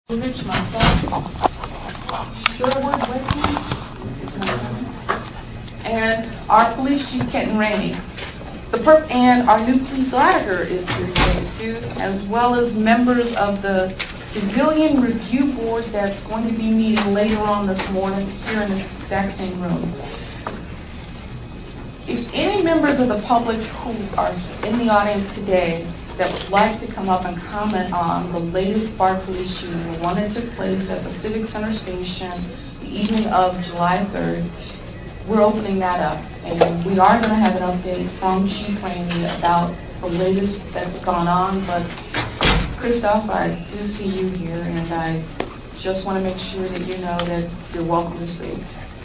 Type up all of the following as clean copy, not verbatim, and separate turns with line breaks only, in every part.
Rich, myself, Sherwood Whitman, and our police chief, Kenton Rainey. And our new police auditor is here today too, as well as members of the Civilian Review Board that's going to be meeting later on this morning here in this exact same room. If any members of the public who are in the audience today that would like to come up and comment on the latest BART police shooting, the one that took place at the Civic Center Station the evening of July 3rd, we're opening that up. And we are going to have an update from Chief Rainey about the latest that's gone on. But Christoph, I do see you here, and I just want to make sure that you know that you're welcome to speak.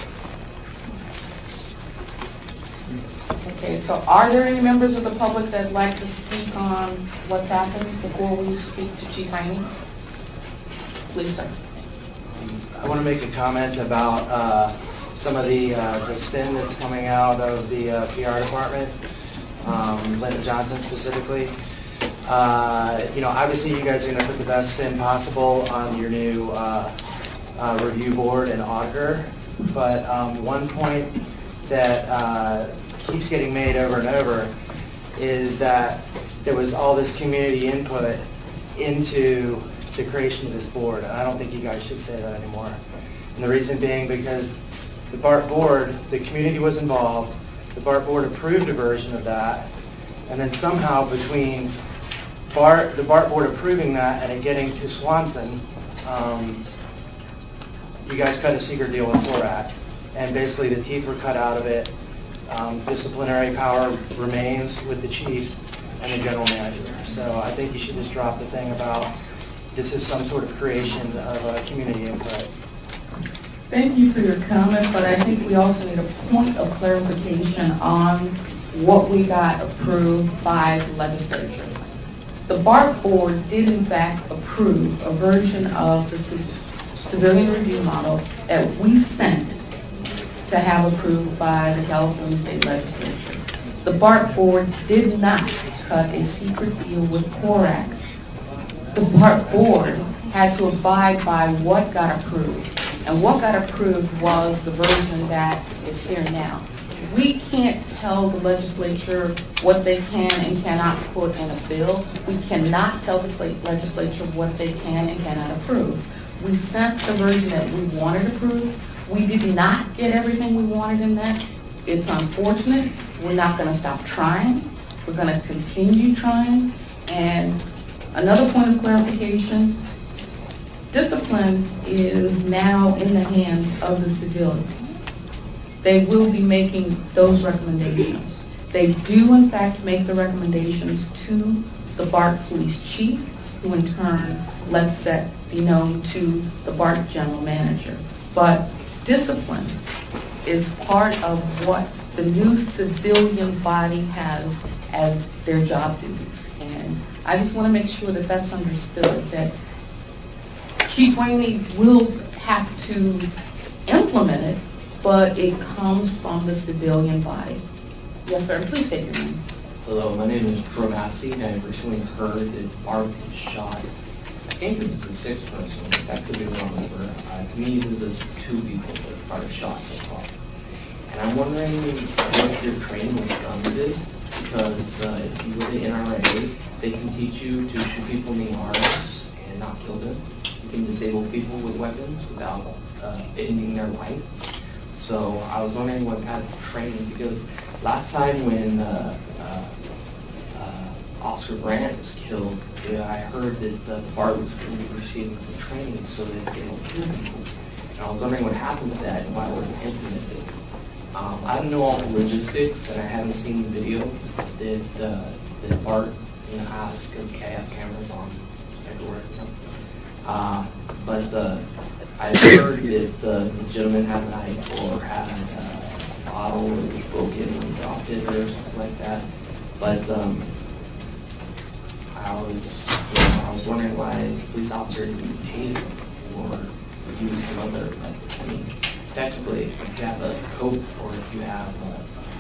Okay, so are there any members of the public that would like to speak on what's happened before we speak to Chief Rainey? Please, sir.
I want to make a comment about some of the spin that's coming out of the PR department, Lyndon Johnson specifically. Obviously you guys are going to put the best spin possible on your new review board and auditor, but one point that keeps getting made over and over is that there was all this community input into the creation of this board, and I don't think you guys should say that anymore. And the reason being because the BART board, the community was involved, the BART board approved a version of that, and then somehow between the BART board approving that and it getting to Swanson, you guys cut a secret deal with Korak, and basically the teeth were cut out of it. Disciplinary power remains with the chief and the general manager. So I think you should just drop the thing about this is some sort of creation of community input.
Thank you for your comment, but I think we also need a point of clarification on what we got approved by the legislature. The BART board did in fact approve a version of the civilian review model that we sent to have approved by the California State Legislature. The BART board did not cut a secret deal with Korak. The BART board had to abide by what got approved. And what got approved was the version that is here now. We can't tell the legislature what they can and cannot put in a bill. We cannot tell the state legislature what they can and cannot approve. We sent the version that we wanted approved. We did not get everything we wanted in that. It's unfortunate. We're not going to stop trying. We're going to continue trying. And another point of clarification, discipline is now in the hands of the civilians. They will be making those recommendations. They do, in fact, make the recommendations to the BART police chief, who in turn lets that be known to the BART general manager. But discipline is part of what the new civilian body has as their job duties. And I just want to make sure that that's understood, that Chief Rainey will have to implement it, but it comes from the civilian body. Yes, sir. Please state your name.
Hello, my name is Drew Massey, and I recently heard that BART was shot. I think this is the sixth person. That could be the wrong number. To me, this is two people that are shot so far. And I'm wondering what your training with guns is, because if you go to NRA, they can teach you to shoot people in the arms and not kill them. You can disable people with weapons without ending their life. So I was wondering what kind of training, because last time when Oscar Brandt was killed, I heard that the BART was going to be receiving some training so that they don't kill people. And I was wondering what happened with that and why it wasn't implemented. I don't know all the logistics, and I haven't seen the video that BART has, because they have cameras on everywhere. But I heard that the gentleman had a knife or had a bottle that was broken and dropped it or something like that. But I was wondering why the police officer didn't tase him or use some other method. I mean, technically, if you have a coat or if you have a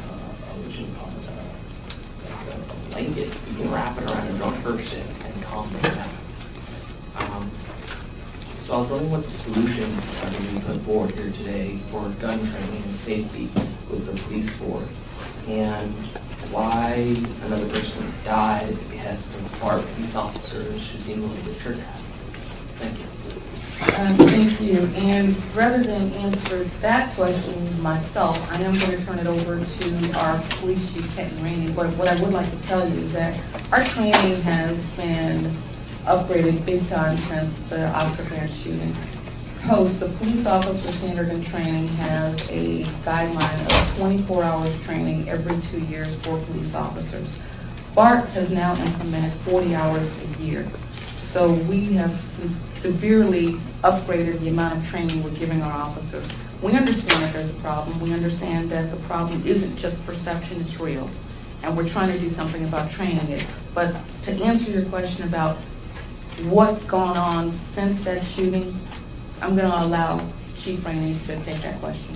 blanket, you can wrap it around a drunk person and calm them down. So I was wondering what the solutions are being put forward here today for gun training and safety with the police force, and why another person died at the behest of BART police officers who seem a little bit trigger-happy. Thank you.
Thank you. And rather than answer that question myself, I am going to turn it over to our police chief, Kenton Rainey. But what I would like to tell you is that our training has been upgraded big time since the Oscar Grant shooting. Post, the police officer standard and training has a guideline of 24 hours training every 2 years for police officers. BART has now implemented 40 hours a year. So we have severely upgraded the amount of training we're giving our officers. We understand that there's a problem. We understand that the problem isn't just perception, it's real. And we're trying to do something about training it. But to answer your question about what's gone on since that shooting, I'm going to allow Chief Rainey to take that question.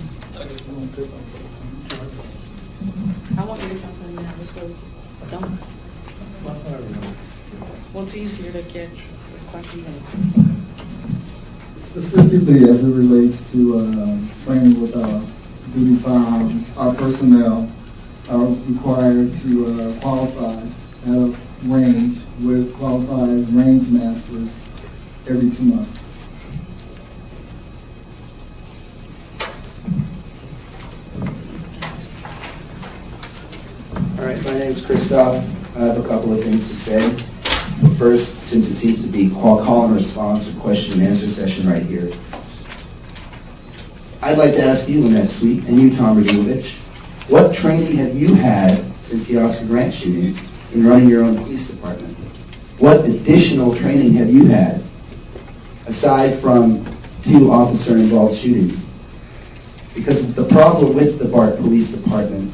I want you to jump in there. Let's go. Don't. Well, it's easier to get this question in.
Specifically as it relates to training with duty firearms, our personnel are required to qualify at a range with qualified range masters every 2 months.
All right, my name is Christoph. I have a couple of things to say. First, since it seems to be call and response or question and answer session right here, I'd like to ask you, Lynette Sweet, and you, Tom Radulovich, what training have you had since the Oscar Grant shooting in running your own police department? What additional training have you had aside from 2 officer-involved shootings? Because the problem with the BART Police Department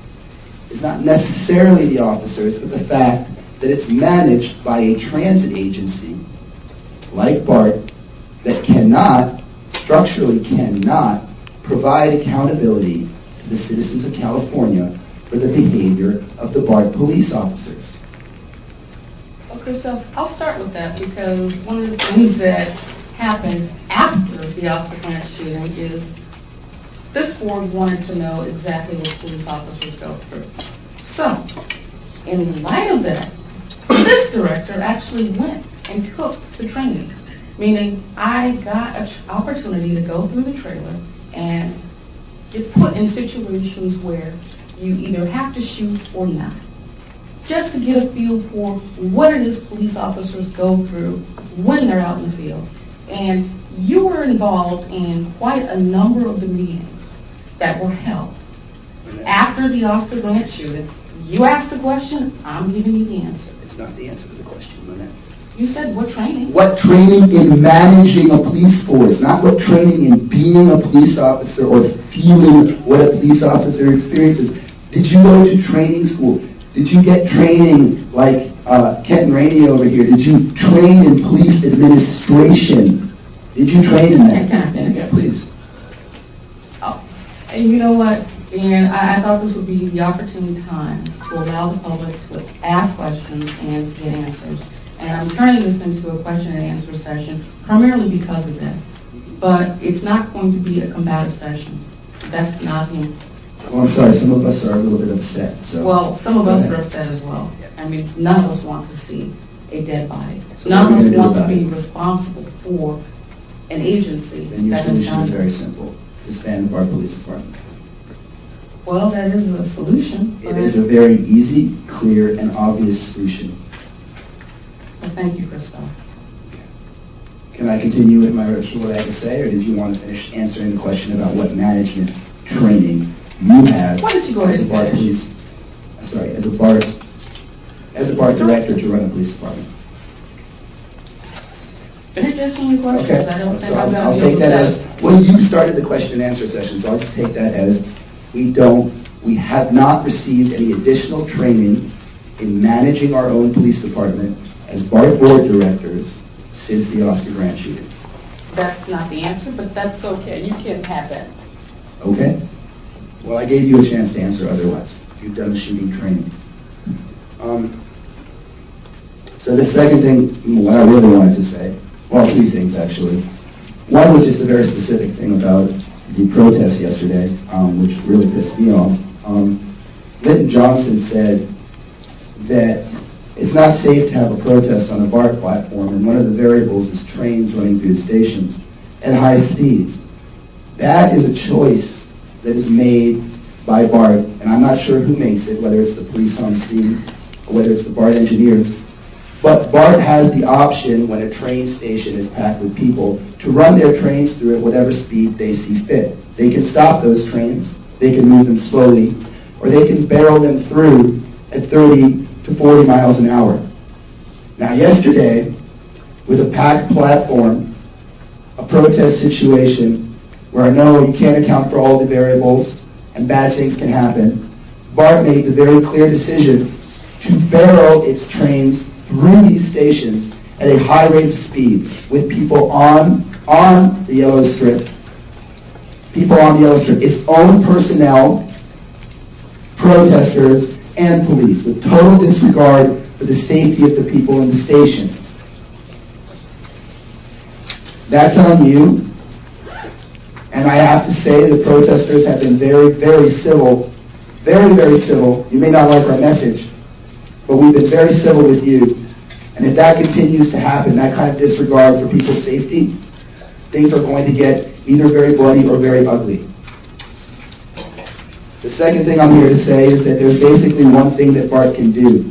is not necessarily the officers, but the fact that it's managed by a transit agency like BART that structurally cannot provide accountability to the citizens of California for the behavior of the BART police officers.
Well, Christoph, I'll start with that because one of the things that happened after the Oscar Grant shooting is this board wanted to know exactly what police officers go through. So, in light of that, this director actually went and took the training, meaning I got an opportunity to go through the trailer and get put in situations where you either have to shoot or not, just to get a feel for what it is police officers go through when they're out in the field. And you were involved in quite a number of the meetings that were held after the Oscar Grant shooting. You asked the question, I'm giving you the answer.
It's not the answer to the question, Lynette.
You said what training?
What training in managing a police force, not what training in being a police officer or feeling what a police officer experiences. Did you go to training school? Did you get training like Kenton Rainey over here? Did you train in police administration? Did you train in that?
Can I finish?
Yeah, please.
Oh. And you know what? And I thought this would be the opportune time to allow the public to ask questions and get answers. And I'm turning this into a question and answer session primarily because of that. But it's not going to be a combative session. That's not the...
Well, I'm sorry, some of us are a little bit upset. So.
Well, some of us are upset as well. I mean, none of us want to see a dead body.
So
none of us want to be responsible for an agency
and your
that
solution
has
is
done
very
this.
simple. Disband our police department.
Well, that is a solution.
It is a very easy, clear, and obvious solution.
Well, thank you, Christoph.
Can I continue with my rest of what I had to say, or did you want to finish answering the question about what management training you have
Why don't you go ahead
as a
and
BART
finish?
as a BART director to run a police department?
Finish asking your questions.
Okay,
I don't think
so
I'm going
I'll
to be
take
able
that
to
as, well, you started the question and answer session, so I'll just take that as we have not received any additional training in managing our own police department as BART board directors since the Oscar Grant shooting.
That's not the answer, but that's okay. You can have that.
Okay? Well, I gave you a chance to answer otherwise. You've done the shooting training. So the second thing, what I really wanted to say, Well, two things, actually. One was just a very specific thing about the protest yesterday, which really pissed me off. Lyndon Johnson said that it's not safe to have a protest on a BART platform, and one of the variables is trains running through the stations at high speeds. That is a choice that is made by BART, and I'm not sure who makes it, whether it's the police on scene or whether it's the BART engineers. But BART has the option when a train station is packed with people to run their trains through at whatever speed they see fit. They can stop those trains, they can move them slowly, or they can barrel them through at 30 to 40 miles an hour. Now yesterday, with a packed platform, a protest situation where I know you can't account for all the variables and bad things can happen, BART made the very clear decision to barrel its trains through these stations at a high rate of speed with people on the yellow strip. People on the yellow strip. Its own personnel, protesters, and police, with total disregard for the safety of the people in the station. That's on you. And I have to say the protesters have been very, very civil. Very, very civil. You may not like our message, but we've been very civil with you. And if that continues to happen, that kind of disregard for people's safety, things are going to get either very bloody or very ugly. The second thing I'm here to say is that there's basically one thing that BART can do.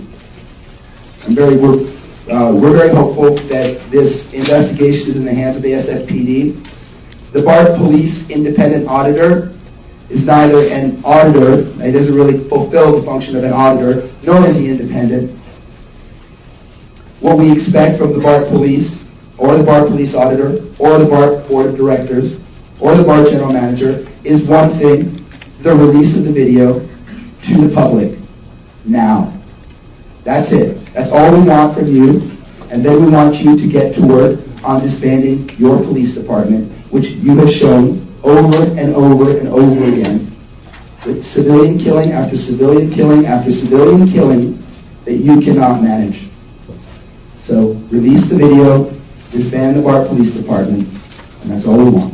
We're very hopeful that this investigation is in the hands of the SFPD. The BART Police Independent Auditor is neither an auditor, it doesn't really fulfill the function of an auditor, nor is he independent. What we expect from the BART Police, or the BART Police Auditor, or the BART Board of Directors, or the BART General Manager, is one thing: the release of the video to the public now. That's it. That's all we want from you. And then we want you to get to work on disbanding your police department, which you have shown over and over and over again, with civilian killing after civilian killing after civilian killing, that you cannot manage. So release the video, disband the BART Police Department, and that's all we want.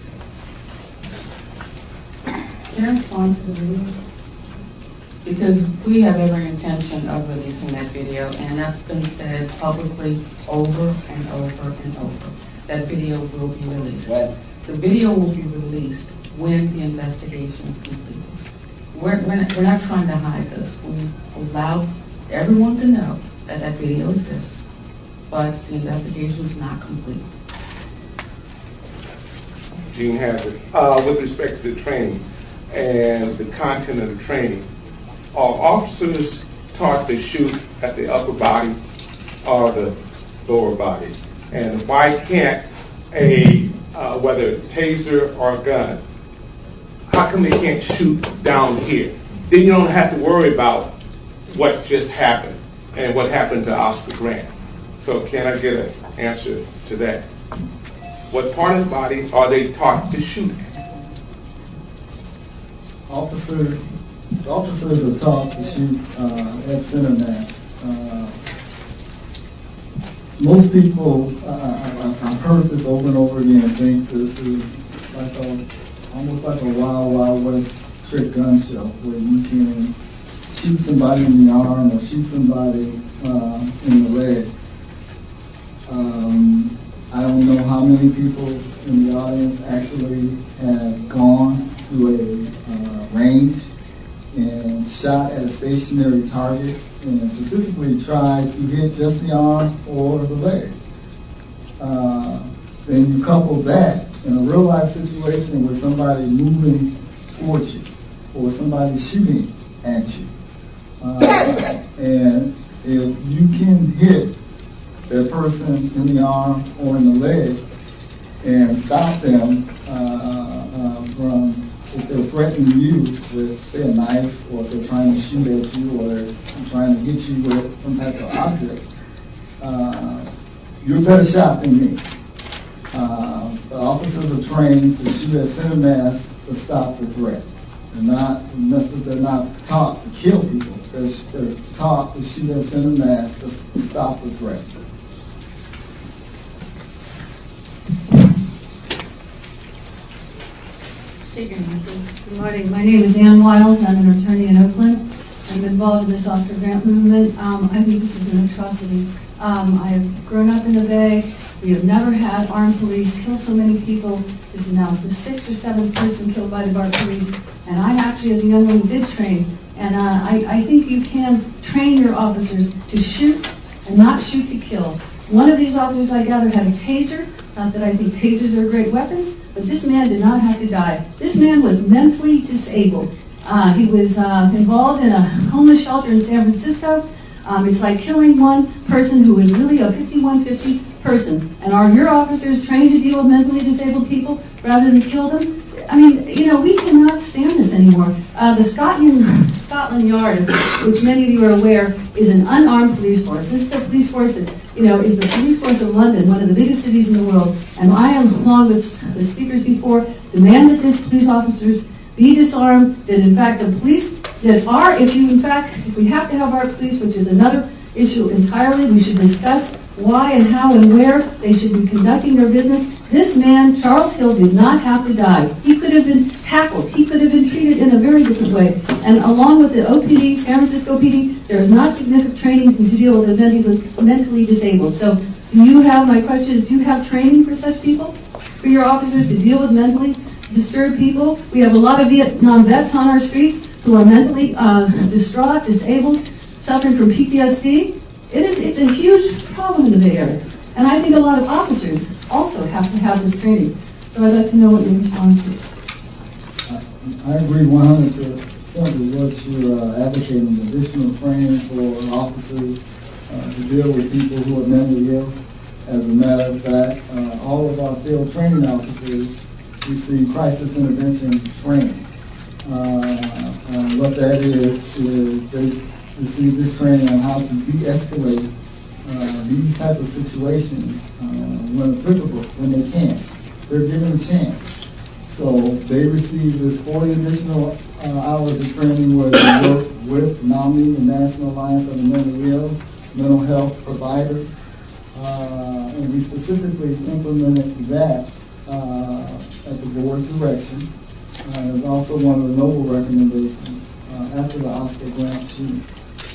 Can I respond to the video? Because we have every intention of releasing that video, and that's been said publicly over and over and over. That video will be released.
When?
The video will be released when the investigation is completed. We're not trying to hide this. We allow everyone to know that that video exists, but the investigation is not complete.
Gene Hazard. With respect to the training and the content of the training, are officers taught to shoot at the upper body or the lower body? And why can't whether a taser or a gun, how come they can't shoot down here? Then you don't have to worry about what just happened and what happened to Oscar Grant. So can I get an answer to that? What part of the body are they taught to shoot at?
Officers are taught to shoot at center mass. Most people, I've heard this over and over again, think this is like almost like a Wild Wild West trick gun show where you can shoot somebody in the arm or shoot somebody in the leg. I don't know how many people in the audience actually have gone to a range and shot at a stationary target and specifically tried to hit just the arm or the leg. Then you couple that in a real life situation with somebody moving towards you or somebody shooting at you. And if you can hit that person in the arm or in the leg and stop them from, if they're threatening you with, say, a knife, or if they're trying to shoot at you, or they're trying to hit you with some type of object, you're a better shot than me. But officers are trained to shoot at center mass to stop the threat. They're not taught to kill people. They're taught to shoot at center mass to stop the threat.
State your name, please. Good morning. My name is Ann Wiles. I'm an attorney in Oakland. I'm involved in this Oscar Grant movement. I think this is an atrocity. I've grown up in the Bay. We have never had armed police kill so many people. This is now the 6th or 7th person killed by the BART police. And I actually, as a young woman, did train. And I think you can train your officers to shoot and not shoot to kill. One of these officers, I gather, had a taser. Not that I think tasers are great weapons, but this man did not have to die. This man was mentally disabled. He was involved in a homeless shelter in San Francisco. It's like killing one person who is really a 5150 person. And are your officers trained to deal with mentally disabled people rather than kill them? I mean, we cannot stand this anymore. The Scotland Yard, which many of you are aware, is an unarmed police force. This is a police force that, is the police force of London, one of the biggest cities in the world. And I, along with the speakers before, demand that these police officers be disarmed, that in fact the police that are, if we have to have our police, which is another issue entirely, we should discuss why and how and where they should be conducting their business. This man, Charles Hill, did not have to die. He could have been tackled. He could have been treated in a very different way. And along with the OPD, San Francisco PD, there is not significant training to deal with the mentally disabled. So my question is, do you have training for such people? For your officers to deal with mentally disturbed people? We have a lot of Vietnam vets on our streets who are mentally distraught, disabled, suffering from PTSD. It's a huge problem in the Bay Area. And I think a lot of officers also have to have this training. So I'd like to know what your response is.
I agree 100% with what you're advocating, additional training for officers to deal with people who are mentally ill. As a matter of fact, all of our field training officers receive crisis intervention training. What that is they receive this training on how to de-escalate these type of situations when applicable, when they can. They're given a chance. So they receive this 40 additional hours of training where they work with NAMI, the National Alliance of the Mentally Ill, mental health providers, and we specifically implemented that at the board's direction. It's also one of the noble recommendations after the Oscar Grant shooting.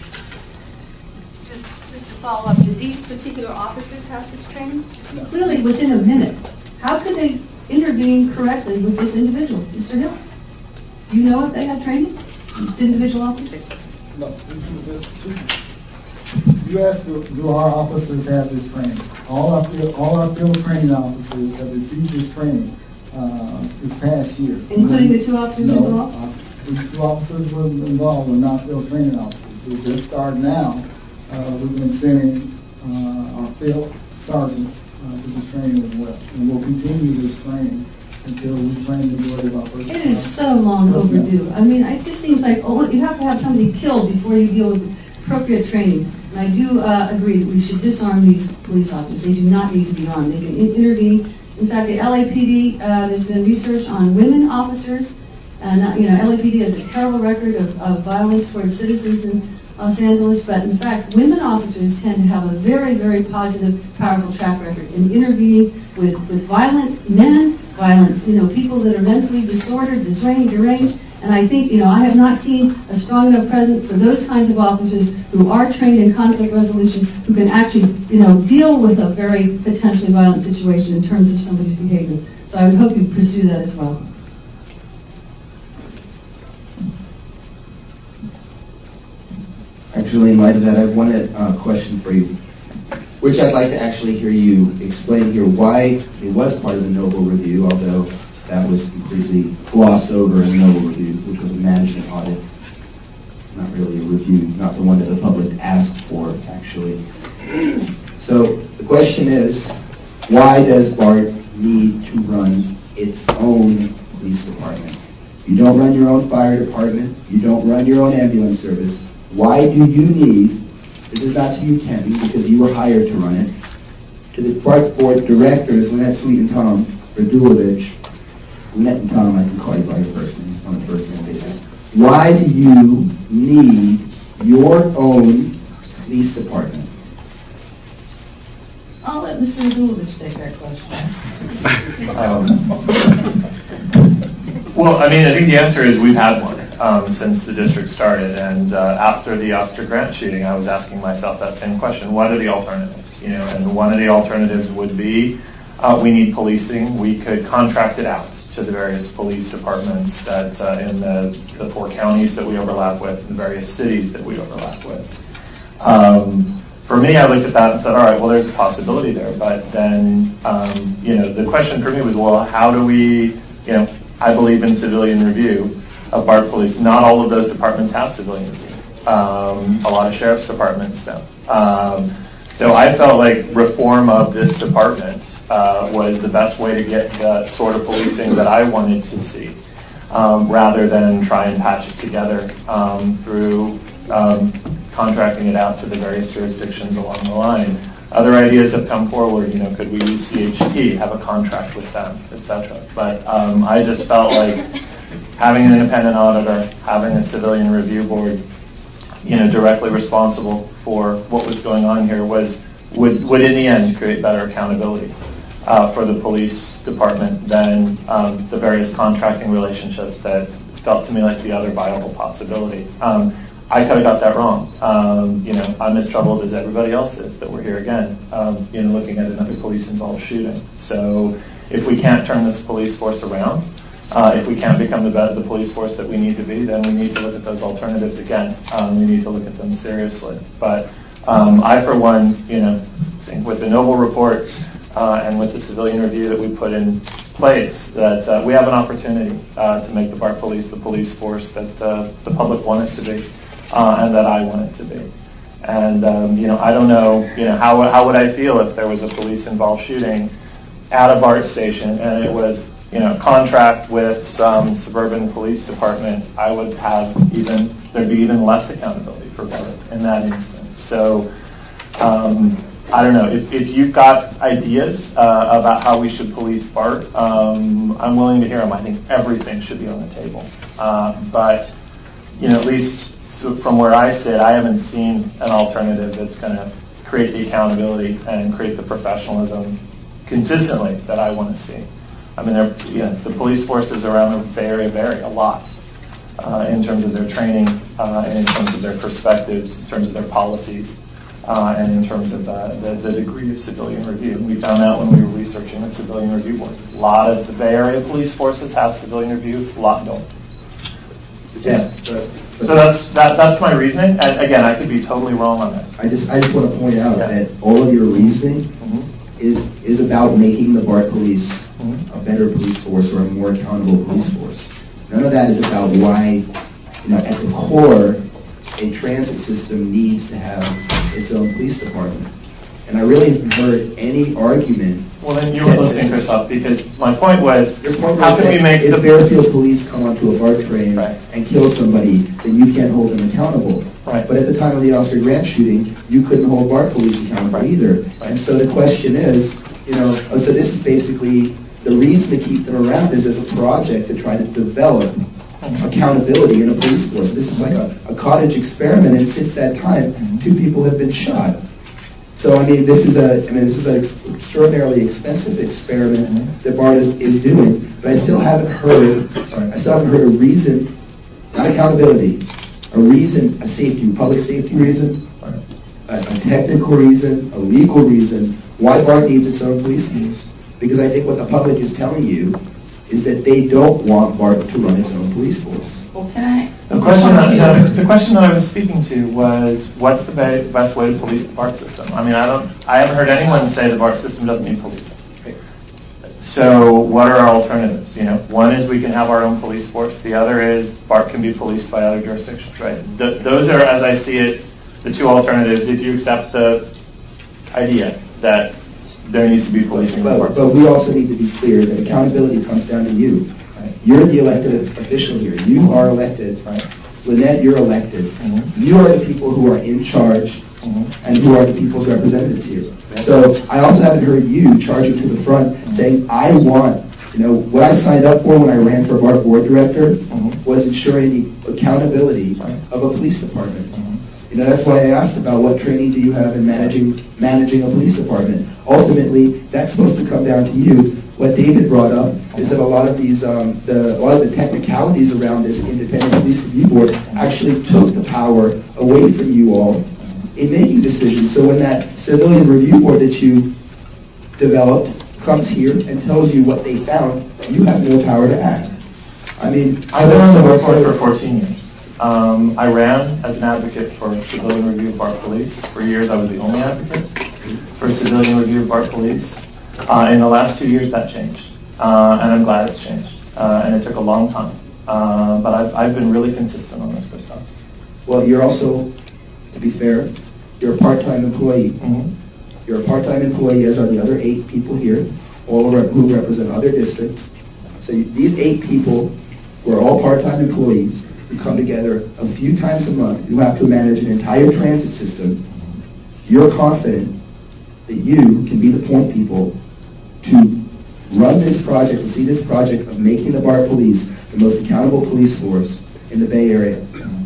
Just to follow up, did these particular officers have such training?
No.
Clearly, within a minute. How could they intervene correctly with this individual, Mr. Hill? Do you know if they had training? This individual officer?
No, this was it. You asked, do our officers have this training? All our field training officers have received this training this past year.
Including the two officers involved?
These two officers were involved, were not field training officers. We just started now. We've been sending our field sergeants to this training as well. And we'll continue this training until we train the majority of our personnel.
It is so long overdue. I mean, it just seems like you have to have somebody killed before you deal with appropriate training. And I do agree that we should disarm these police officers. They do not need to be armed. They can intervene. In fact, the LAPD, there's been research on women officers. And, LAPD has a terrible record of violence towards citizens in Los Angeles. But, in fact, women officers tend to have a very, very positive, powerful track record in intervening with violent men, violent, people that are mentally disordered, deranged. And I think, I have not seen a strong enough presence for those kinds of officers who are trained in conflict resolution, who can actually, deal with a very potentially violent situation in terms of somebody's behavior. So I would hope you pursue that as well.
Actually, in light of that, I have one question for you, which I'd like to actually hear you explain here why it was part of the Noble Review, although that was completely glossed over in the Noble Review, which was a management audit, not really a review, not the one that the public asked for, actually. So the question is, why does BART need to run its own police department? You don't run your own fire department. You don't run your own ambulance service. Why do you need, this is not to you, Ken, because you were hired to run it, to the BART board directors, Lynette Sweet and Tom Radulovich. Lynette and Tom, I can call you by your first name on a personal basis. Why do you need your own police department?
I'll let Mr. Radulovich take that question.
Well, I mean, I think the answer is we've had one since the district started, and after the Oscar Grant shooting, I was asking myself that same question: what are the alternatives? You know, and one of the alternatives would be we need policing. We could contract it out to the various police departments that in the 4 counties that we overlap with, and the various cities that we overlap with. For me, I looked at that and said, all right, well, there's a possibility there. But then, you know, the question for me was, well, how do we, you know, I believe in civilian review of BART police. Not all of those departments have civilian review. A lot of sheriff's departments don't. So I felt like reform of this department was the best way to get the sort of policing that I wanted to see, rather than try and patch it together through contracting it out to the various jurisdictions along the line. Other ideas have come forward, you know, could we use CHP, have a contract with them, etc. But I just felt like having an independent auditor, having a civilian review board, you know, directly responsible for what was going on here would in the end create better accountability for the police department than the various contracting relationships that felt to me like the other viable possibility. I could have got that wrong. You know, I'm as troubled as everybody else is that we're here again, you know, looking at another police-involved shooting. So if we can't turn this police force around, if we can't become the police force that we need to be, then we need to look at those alternatives again. We need to look at them seriously. But I, for one, you know, think with the Noble report and with the civilian review that we put in place, that we have an opportunity to make the BART police the police force that the public want it to be. And that I want it to be. And, you know, I don't know, you know, how would I feel if there was a police-involved shooting at a BART station and it was, you know, contract with some suburban police department. I would have there'd be even less accountability for BART in that instance. So, I don't know, if you've got ideas about how we should police BART, I'm willing to hear them. I think everything should be on the table. But, you know, at least, so from where I sit, I haven't seen an alternative that's going to create the accountability and create the professionalism consistently that I want to see. I mean, you know, the police forces around the Bay Area vary a lot in terms of their training, and in terms of their perspectives, in terms of their policies, and in terms of the degree of civilian review. We found out when we were researching the civilian review boards. A lot of the Bay Area police forces have civilian review, a lot don't. Yeah. So that's my reasoning. And again, I could be totally wrong on this.
I just want to point out that all of your reasoning is about making the BART police a better police force or a more accountable police force. None of that is about why, you know, at the core, a transit system needs to have its own police department. And I really haven't heard any argument.
Well, then you were listening, Christoph, because my point was,
your point
how
was
can we make
if Fairfield police come onto a BART train and kill somebody, then you can't hold them accountable.
Right.
But at the time of the Oscar Grant shooting, you couldn't hold BART police accountable either. Right. And so the question is, you know, so this is basically the reason to keep them around is as a project to try to develop accountability in a police force. This is like a cottage experiment, and since that time, 2 people have been shot. So I mean, this is an extraordinarily expensive experiment that BART is doing. But I still haven't heard a reason, not accountability, a reason, a public safety reason, a technical reason, a legal reason why BART needs its own police force. Because I think what the public is telling you is that they don't want BART to run its own police force.
Okay.
The question that I was speaking to was, what's the best way to police the BART system? I mean, I haven't heard anyone say the BART system doesn't need policing. So what are our alternatives? You know, one is we can have our own police force. The other is BART can be policed by other jurisdictions, right? Those are, as I see it, the 2 alternatives if you accept the idea that there needs to be policing.
But we also need to be clear that accountability comes down to you. Right? You're the elected official here. You are elected. Right? Lynette, you're elected. You are the people who are in charge and who are the people's representatives here. So I also haven't heard you charging to the front saying, I want, you know, what I signed up for when I ran for BART board director was ensuring the accountability of a police department. You know, that's why I asked about what training do you have in managing a police department. Ultimately, that's supposed to come down to you. What David brought up is that a lot of these, a lot of the technicalities around this independent police review board actually took the power away from you all in making decisions. So when that civilian review board that you developed comes here and tells you what they found, you have no power to act. I mean,
I've been on the board for 14 years. I ran as an advocate for civilian review of BART police. For years, I was the only advocate for civilian review of BART police. In the last 2 years, that changed, and I'm glad it's changed. And it took a long time, but I've been really consistent on this, Christoph.
Well, you're also, to be fair, you're a part-time employee.
Mm-hmm.
You're a part-time employee, as are the other 8 people here, all who represent other districts. So these 8 people who are all part-time employees who come together a few times a month, who have to manage an entire transit system, you're confident that you can be the point people to run this project, to see this project of making the BART police the most accountable police force in the Bay Area.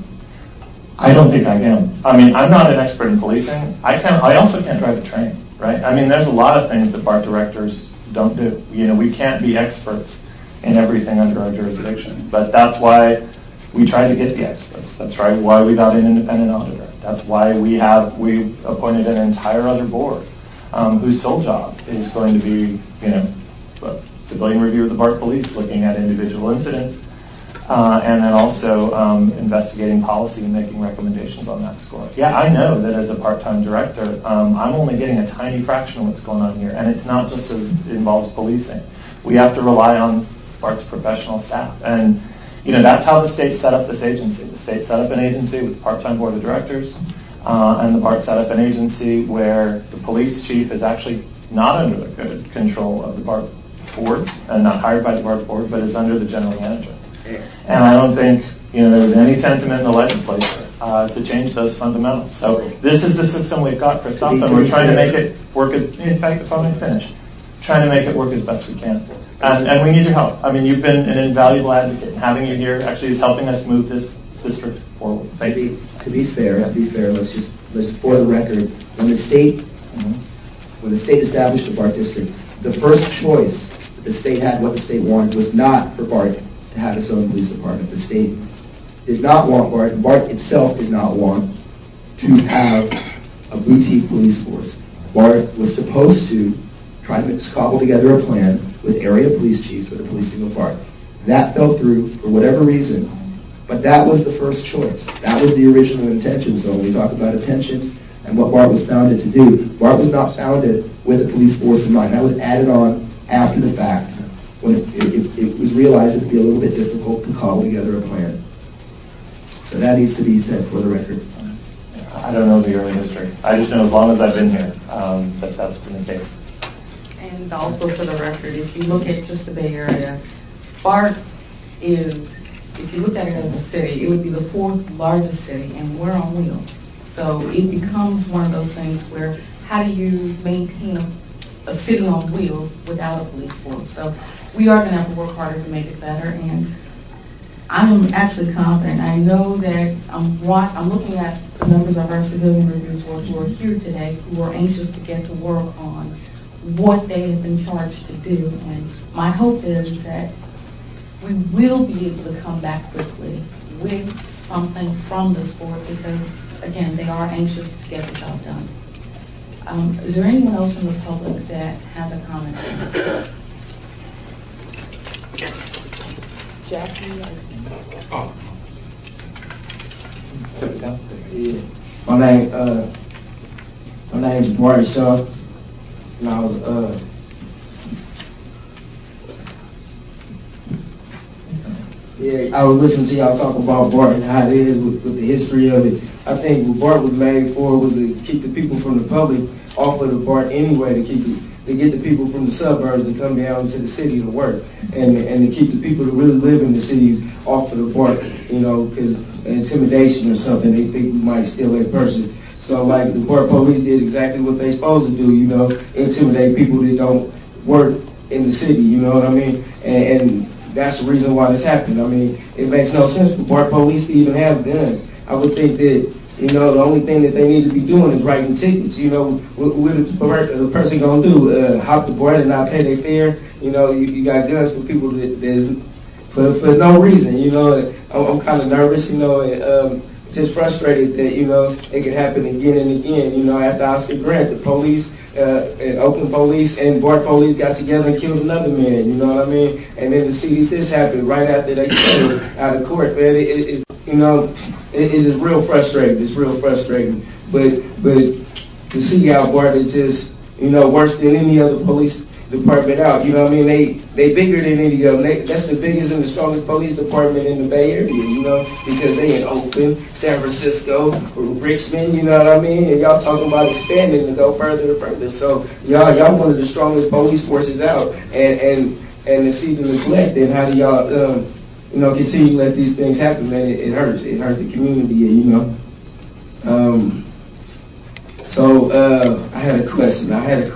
I don't think I can. I mean, I'm not an expert in policing. I also can't drive a train, right? I mean, there's a lot of things that BART directors don't do. You know, we can't be experts in everything under our jurisdiction. But that's why we try to get the experts. That's right. Why we got an independent auditor. That's why we appointed an entire other board whose sole job is going to be, you know, civilian review of the BART police, looking at individual incidents, and then also investigating policy and making recommendations on that score. Yeah, I know that as a part-time director, I'm only getting a tiny fraction of what's going on here, and it's not just as it involves policing. We have to rely on BART's professional staff, and you know that's how the state set up this agency. The state set up an agency with a part-time board of directors, and the BART set up an agency where the police chief is actually not under the good control of the BART board, and not hired by the BART board, but is under the general manager. And I don't think there was any sentiment in the legislature to change those fundamentals. So this is the system we've got, Christoph, and we're trying to make it work. In fact, if I'm going to finish, trying to make it work as best we can. And we need your help. I mean, you've been an invaluable advocate, and having you here actually is helping us move this district forward. Thank you.
To be fair, let's for the record, when the state established the BART district, the first choice that the state had, what the state wanted, was not for BART to have its own police department. The state did not want BART. BART itself did not want to have a boutique police force. BART was supposed to try to cobble together a plan with area police chiefs for the policing of BART. That fell through for whatever reason, but that was the first choice. That was the original intention. So when we talk about intentions and what BART was founded to do, BART was not founded with a police force in mind. That was added on after the fact, when it was realized it would be a little bit difficult to cobble together a plan. So that needs to be said for the record.
I don't know the early history. I just know as long as I've been here that's been the case.
And also for the record, if you look at just the Bay Area, BART is, if you look at it as a city, it would be the 4th largest city, and we're on wheels. So it becomes one of those things where how do you maintain a city on wheels without a police force? So we are going to have to work harder to make it better, and I'm actually confident. I know that I'm looking at the members of our civilian review board who are here today, who are anxious to get to work on what they have been charged to do. And my hope is that we will be able to come back quickly with something from this board because, again, they are anxious to get the job done. Is there anyone else in the public that has a comment? Jackie?
Oh.
Yeah. My name is Barry Shaw, and I was I was listening to y'all talk about BART and how it is with the history of it. I think what BART was made for was to keep the people from the public off of the BART anyway, to get the people from the suburbs to come down to the city to work, and to keep the people that really live in the cities off of the BART, because intimidation or something, they think we might steal their person. So like the BART police did exactly what they're supposed to do, intimidate people that don't work in the city, you know what I mean? And that's the reason why this happened. I mean, it makes no sense for BART police to even have guns. I would think that, the only thing that they need to be doing is writing tickets. What the person going to do? Hop the BART and not pay their fare you got guns for people that's for no reason. I'm kind of nervous, and just frustrated that, it could happen again and again. After Oscar Grant, the police, and Oakland police and BART police got together and killed another man, you know what I mean? And then to see this happen right after they settled out of court, man, it's just real frustrating. It's real frustrating. But to see how BART is just, worse than any other police department out. You know what I mean? They bigger than any of them. That's the biggest and the strongest police department in the Bay Area, because they in Oakland, San Francisco, Richmond, you know what I mean? And y'all talking about expanding to go further and further. So y'all one of the strongest police forces out, and to see the neglect and how do y'all continue to let these things happen, man, it hurts. It hurts the community, So I had a question.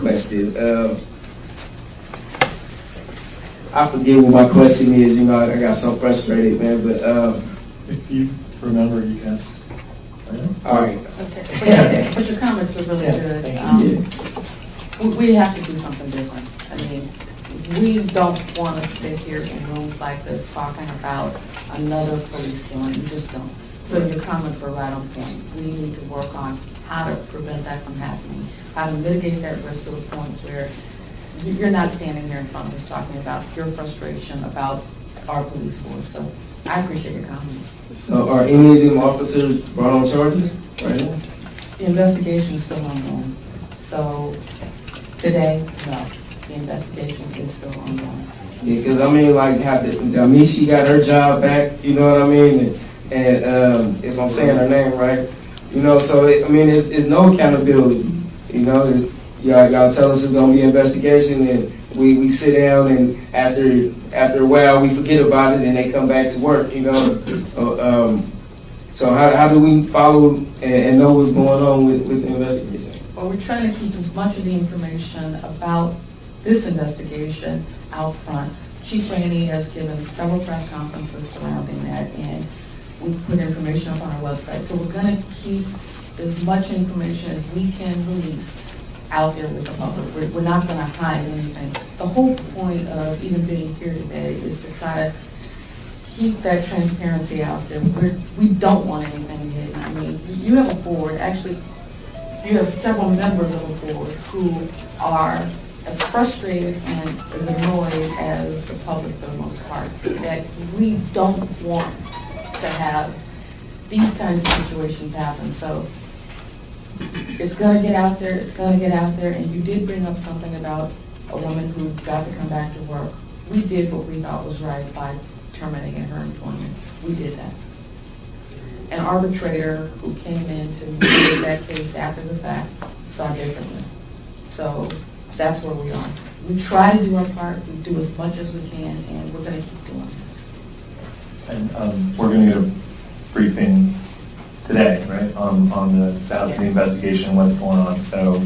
I forget what my question is. I got so frustrated, man. But
if you remember, you guys.
All right.
Okay. But your comments are really good. We have to do something different. I mean, we don't want to sit here in rooms like this talking about another police killing. We just don't. So your comments were right on point. We need to work on how to prevent that from happening, how to mitigate that risk to the point where you're not standing there in front of us talking about your frustration about our police force. So I appreciate your comments.
So are any of them officers brought on charges right now?
The investigation is still ongoing. So today, no. The investigation is still ongoing.
Yeah, because I mean, she got her job back, you know what I mean? And if I'm saying her name right, so it's no accountability, Y'all tell us it's going to be an investigation, and we sit down, and after a while we forget about it, and they come back to work, So how do we follow and know what's going on with the investigation?
Well, we're trying to keep as much of the information about this investigation out front. Chief Rainey has given several press conferences surrounding that, and we put information up on our website. So we're going to keep as much information as we can release out there with the public. We're not going to hide anything. The whole point of even being here today is to try to keep that transparency out there. We don't want anything hidden. I mean, you have a board, actually, you have several members of a board who are as frustrated and as annoyed as the public for the most part, that we don't want to have these kinds of situations happen. So it's going to get out there, and you did bring up something about a woman who got to come back to work. We did what we thought was right by terminating her employment. We did that. An arbitrator who came in to mediate that case after the fact saw differently. So that's where we are. We try to do our part, we do as much as we can, and we're going to keep doing it.
And we're going to get a briefing today, right, on the status of the investigation, what's going on. So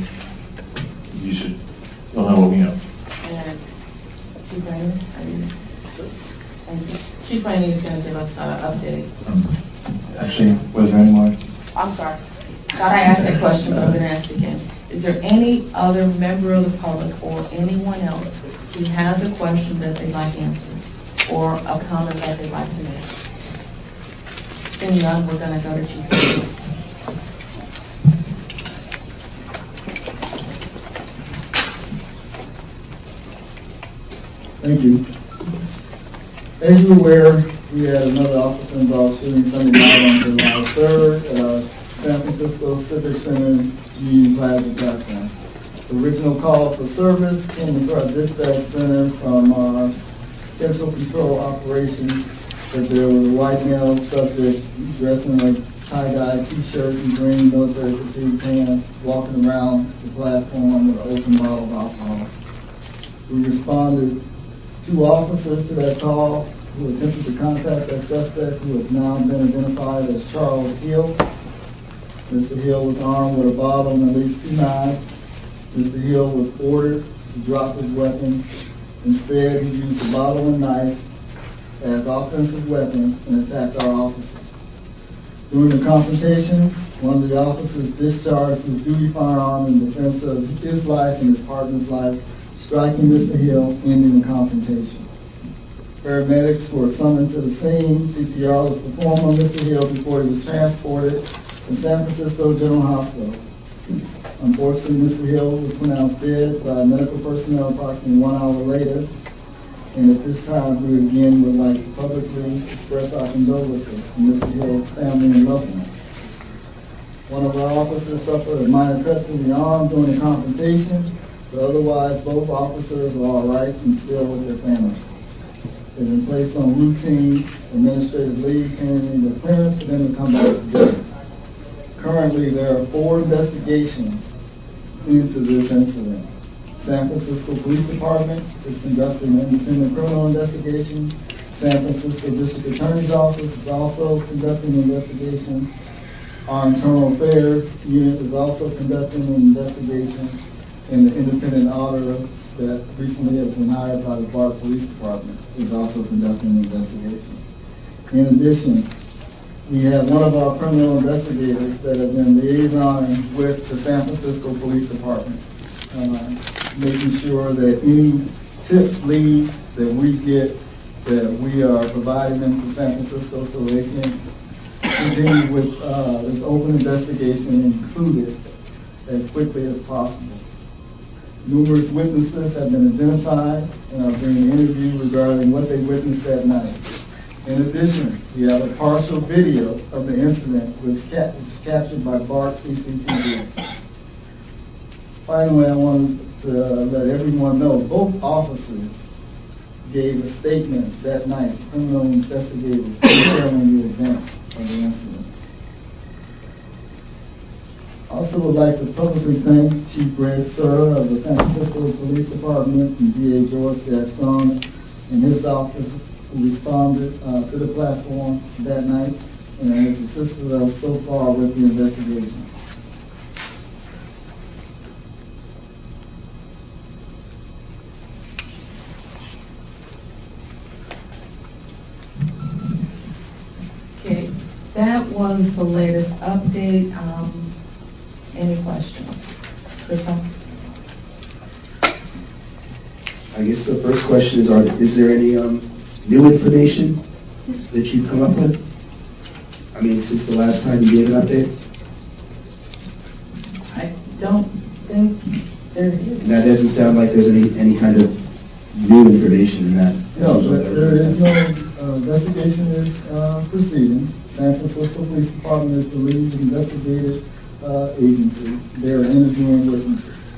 you'll know what we know.
And Chief Rainey, Chief Rainey is going to give us an update.
Actually, was there any more?
I'm sorry. Thought I asked that question, but I'm going to ask again. Is there any other member of the public or anyone else who has a question that they'd like answered or a comment that they'd like to make? Seeing none, we're going to go to Chief Rainey.
Thank you. As you're aware, we had another officer-involved shooting Sunday night on July 3rd at our San Francisco Civic Center Union Plaza platform. The original call for service came into our dispatch center from our central control operations that there was a white male subject dressed in a tie-dye t-shirt and green military fatigue pants walking around the platform with an open bottle of alcohol. We responded 2 officers to that call who attempted to contact that suspect, who has now been identified as Charles Hill. Mr. Hill was armed with a bottle and at least 2 knives. Mr. Hill was ordered to drop his weapon. Instead, he used the bottle and knife as offensive weapons and attacked our officers. During the confrontation, one of the officers discharged his duty firearm in defense of his life and his partner's life, striking Mr. Hill, ending the confrontation. Paramedics were summoned to the scene. CPR was performed on Mr. Hill before he was transported to San Francisco General Hospital. Unfortunately, Mr. Hill was pronounced dead by medical personnel approximately 1 hour later. And at this time, we again would like to publicly express our condolences to Mr. Hill's family and loved ones. One of our officers suffered a minor cut to the arm during the confrontation, but otherwise both officers are all right and still with their families. They've been placed on routine administrative leave pending the clearance for them to come back together. Currently, there are 4 investigations into this incident. San Francisco Police Department is conducting an independent criminal investigation. San Francisco District Attorney's Office is also conducting an investigation. Our Internal Affairs Unit is also conducting an investigation, and the independent auditor that recently has been hired by the BART Police Department is also conducting an investigation. In addition, we have one of our criminal investigators that have been liaisoning with the San Francisco Police Department, making sure that any tips, leads that we get, that we are providing them to San Francisco so they can continue with this open investigation and conclude it as quickly as possible. Numerous witnesses have been identified and are being interviewed regarding what they witnessed that night. In addition, we have a partial video of the incident which is captured by BART CCTV. Finally, I wanted to let everyone know both officers gave us statements that night, criminal investigators detailing the events of the incident. I also would like to publicly thank Chief Greg Sir of the San Francisco Police Department and DA George Gascon and his office who responded to the platform that night and has assisted us so far with the investigation.
Okay, that was the latest update. Any questions? Krista?
I guess the first question is there any new information that you've come up with? I mean, since the last time you gave an update?
I don't think there is.
And that doesn't sound like there's any kind of new information in that.
No, but there is no investigation is proceeding. San Francisco Police Department is the lead investigative agency. They're interviewing witnesses.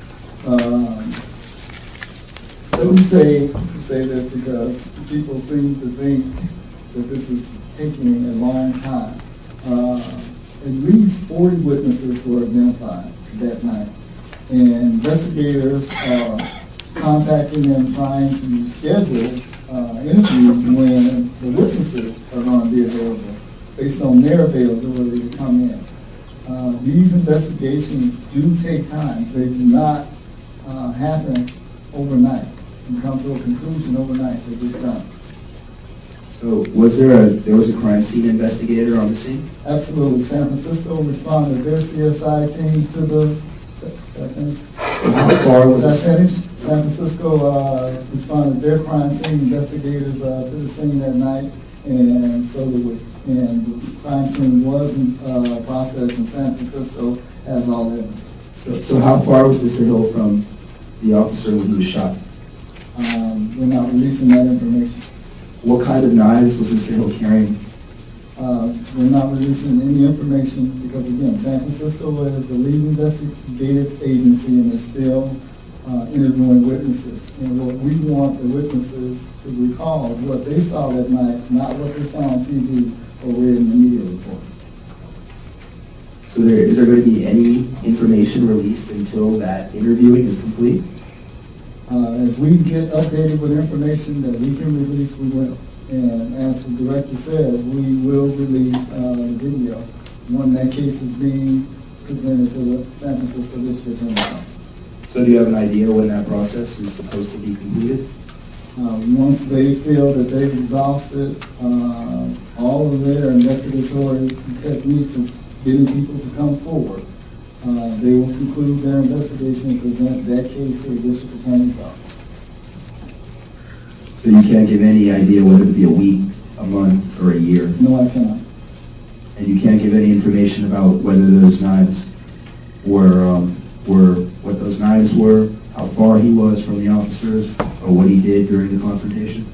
Let me say this because people seem to think that this is taking a long time. At least 40 witnesses were identified that night, and investigators are contacting them, trying to schedule interviews when the witnesses are going to be available based on their availability to come in. These investigations do take time. They do not happen overnight and come to a conclusion overnight. They're just done.
So there was a crime scene investigator on the scene?
Absolutely. San Francisco responded their CSI team to the
How far was
that finished? San Francisco responded their crime scene investigators to the scene that night, and so did we. And the crime scene was processed in San Francisco as all evidence.
So how far was Mr. Hill from the officer when he was shot?
We're not releasing that information.
What kind of knives was Mr. Hill carrying?
We're not releasing any information because, again, San Francisco is the lead investigative agency and they're still interviewing witnesses. And what we want the witnesses to recall is what they saw that night, not what they saw on TV or read in the media report.
So is there going to be any information released until that interviewing is complete?
As we get updated with information that we can release, we will. And as the director said, we will release the video when that case is being presented to the San Francisco District Attorney's Office.
So do you have an idea when that process is supposed to be completed?
Once they feel that they've exhausted all of their investigatory techniques of getting people to come forward, they will conclude their investigation and present that case to the District Attorney's Office.
So you can't give any idea whether it be a week, a month, or a year?
No, I cannot.
And you can't give any information about whether those knives were what those knives were, how far he was from the officers, or what he did during the confrontation?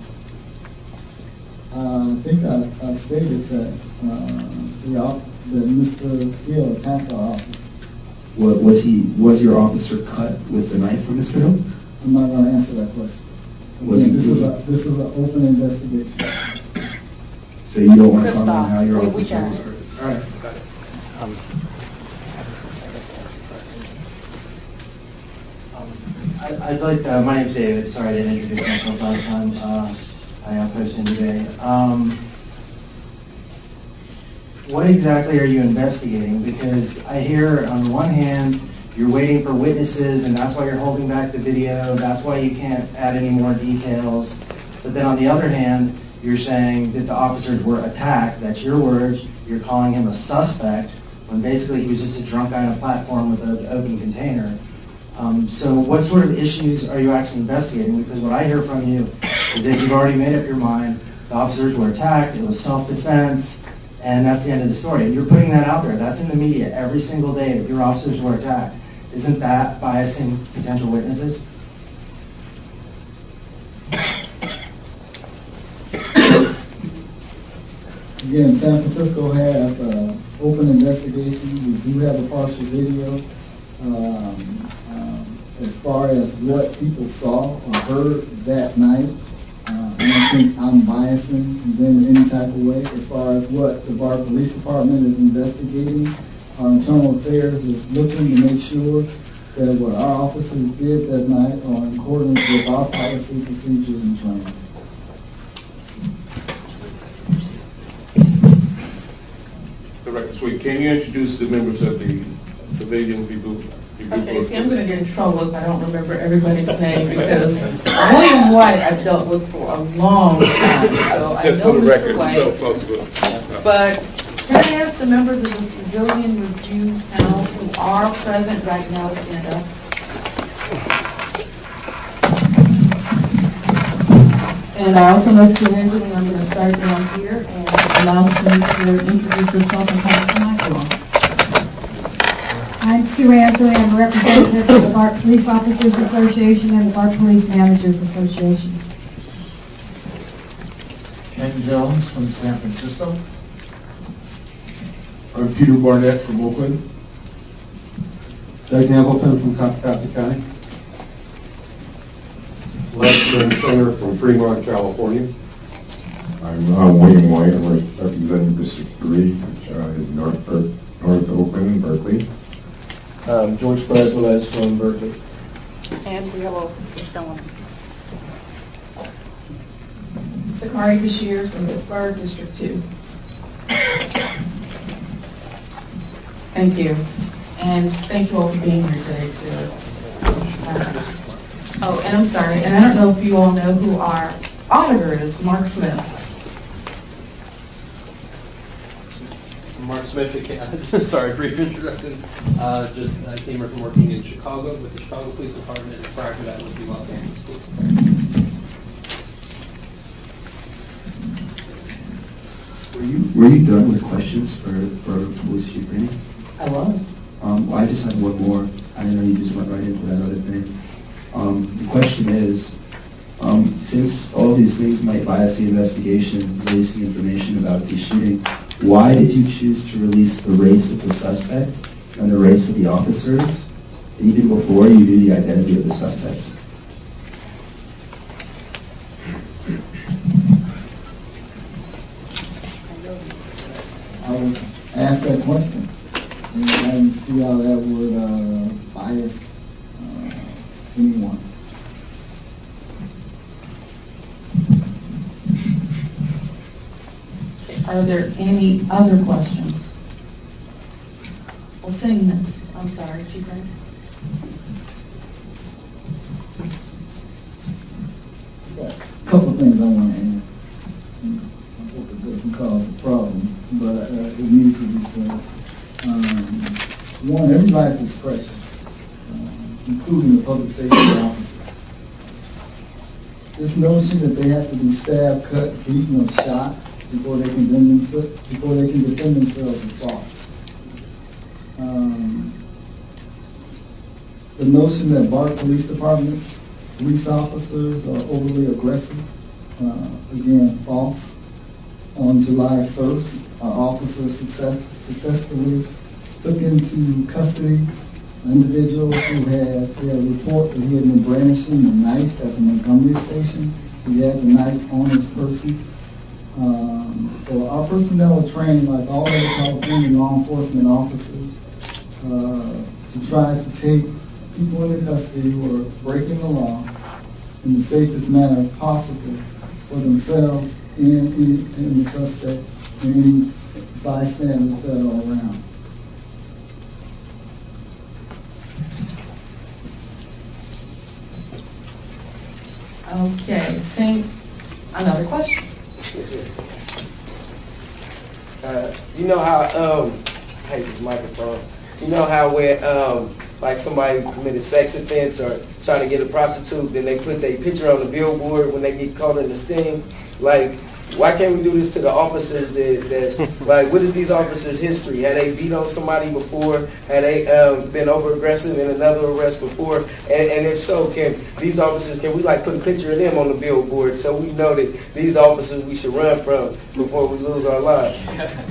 I think I've stated that that Mr. Hill attacked our officers.
Was your officer cut with the knife from Mr. Hill?
I'm not going to answer that question. Again, this is an open investigation.
So you don't want to comment on how your
we
officer
can.
was hurt? All right.
I'd like, my name's David, sorry I didn't introduce myself last time. I am posting today. What exactly are you investigating? Because I hear on the one hand, you're waiting for witnesses and that's why you're holding back the video, that's why you can't add any more details. But then on the other hand, you're saying that the officers were attacked, that's your words, you're calling him a suspect, when basically he was just a drunk guy on a platform with an open container. So what sort of issues are you actually investigating? Because what I hear from you is that you've already made up your mind, the officers were attacked, it was self-defense, and that's the end of the story. And you're putting that out there, that's in the media every single day that your officers were attacked. Isn't that biasing potential witnesses?
Again, San Francisco has an open investigation. We do have a partial video. As far as what people saw or heard that night, I don't think I'm biasing them in any type of way. As far as what the Broward Police Department is investigating, our internal affairs is looking to make sure that what our officers did that night are in accordance with our policy, procedures, and training.
The record sweet. Can you introduce the members of the civilian people?
Okay, see, I'm going to get in trouble if I don't remember everybody's name because William White I've dealt with for a long time, so I
Just
know
for the
Mr.
record,
White.
so folks will.
But can I ask the members of the civilian review panel who are present right now to stand up? And I also know Sue Anthony, I'm going to start down here and allow Sue to introduce herself and come to the microphone.
I'm Sue Anthony. I'm a representative of the BART Police Officers Association and the BART Police Managers Association.
Ken Jones from San Francisco.
I'm Peter Barnett from Oakland.
Doug Hamilton from Contra Costa County.
Lester Singer from Fremont, California. I'm William White. I'm representing District 3, which is North Oakland and Berkeley.
George Perez from Berkeley.
And we have a going.
Sakari Bashir from Pittsburgh, District 2.
Thank you. And thank you all for being here today, too. Oh, and I'm sorry, and I don't know if you all know who our auditor is, Mark Smith.
Mark Smith again. Sorry, brief introduction. I came here from working in Chicago with the Chicago Police Department, and prior to that with the Los Angeles Police Department.
Were you done with questions for Police Chief Rainey?
I was.
Well, I just had one more. I know you just went right into that other thing. The question is, since all these things might bias the investigation, releasing information about the shooting, why did you choose to release the race of the suspect and the race of the officers, even before you knew the identity of the suspect?
I was asked that question, and I didn't see how that would bias anyone.
Are there any other questions? Well, seeing none. I'm sorry, Chief Rainey.
A couple of things I want to add. I hope it doesn't cause a problem, but it needs to be said. One, every life is precious, including the public safety officers. This notion that they have to be stabbed, cut, beaten, or shot before they can defend themselves is false. The notion that BART Police Department police officers are overly aggressive, again, false. On July 1st, our officers successfully took into custody an individual who had a report that he had been brandishing a knife at the Montgomery station. He had the knife on his person. So our personnel are trained, like all other California law enforcement officers, to try to take people into custody who are breaking the law in the safest manner possible for themselves and the suspect and any bystanders that are around.
Okay, another question.
You know how, I hate this microphone. You know how when, like somebody committed sex offense or trying to get a prostitute, then they put their picture on the billboard when they get caught in the sting? Like, why can't we do this to the officers that like, what is these officers' history? Had they beat on somebody before? Had they been over-aggressive in another arrest before? And if so, can we like put a picture of them on the billboard so we know that these officers we should run from before we lose our lives?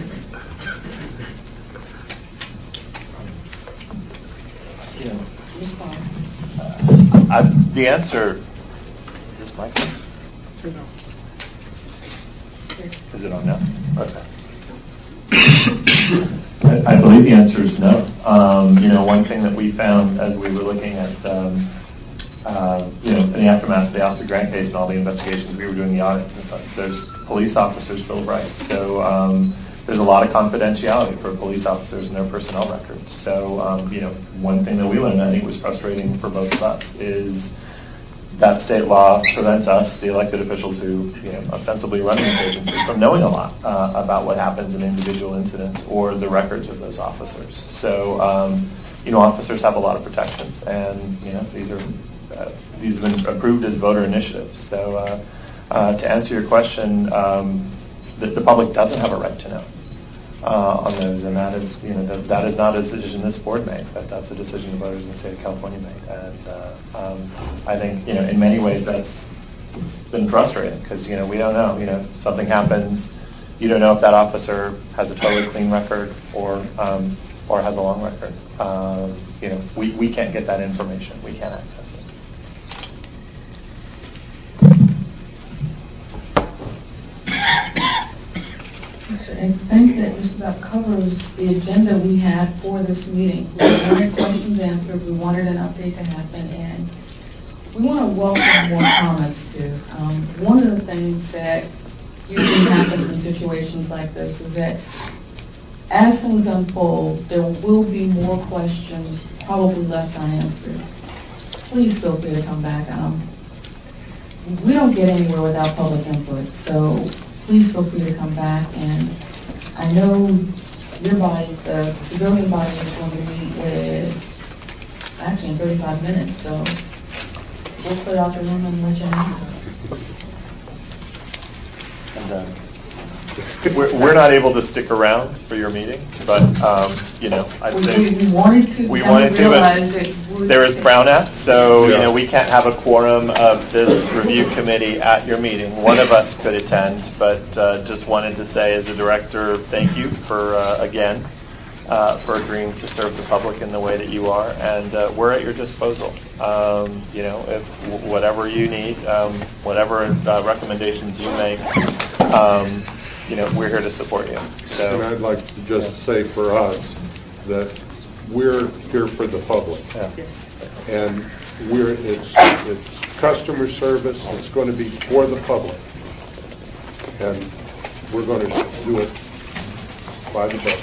The answer is my Is it on now? Okay. I believe the answer is no. One thing that we found as we were looking at, in the aftermath of the Oscar Grant case and all the investigations, we were doing the audits and stuff. There's police officers' bill of rights, so there's a lot of confidentiality for police officers and their personnel records. So, one thing that we learned, I think, was frustrating for both of us is that state law prevents us, the elected officials who ostensibly run this agency, from knowing a lot about what happens in individual incidents or the records of those officers. So, officers have a lot of protections, and these have been approved as voter initiatives. So, to answer your question, the public doesn't have a right to know on those, and that is that is not a decision this board made, but that's a decision the voters in the state of California made. And I think in many ways that's been frustrating because we don't know. Something happens, you don't know if that officer has a totally clean record or has a long record. We can't get that information. We can't access it.
I think that just about covers the agenda we had for this meeting. We wanted questions answered, we wanted an update to happen, and we want to welcome more comments too. One of the things that usually happens in situations like this is that as things unfold, there will be more questions probably left unanswered. Please feel free to come back. We don't get anywhere without public input, so please feel free to come back. And I know your body, the civilian body, is going to meet with, actually in 35 minutes, so we'll put out the room and let you know.
And, we're not able to stick around for your meeting, but I'd say
we wanted to.
We wanted to, but there is Brown Act, so we can't have a quorum of this review committee at your meeting. One of us could attend, but just wanted to say, as a director, thank you for again for agreeing to serve the public in the way that you are, and we're at your disposal. If whatever you need, whatever recommendations you make. We're here to support you. So.
And I'd like to just say for us that we're here for the public.
Yeah.
And it's customer service, it's going to be for the public. And we're going to do it by the book.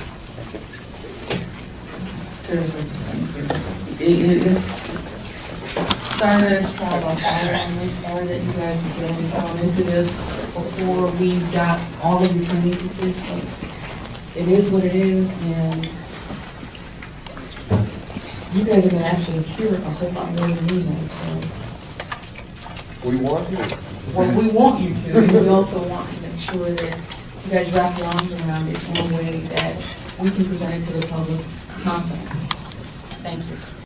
Seriously, thank you. It's started as part of our we started, you guys were getting thrown into this before we got all of the training complete. It is what it is, and you guys are going to actually hear a whole lot more than we know, so
We want you.
Well, we want you to, and we also want to make sure that you guys wrap your arms around it in a way that we can present it to the public confidently. Thank you.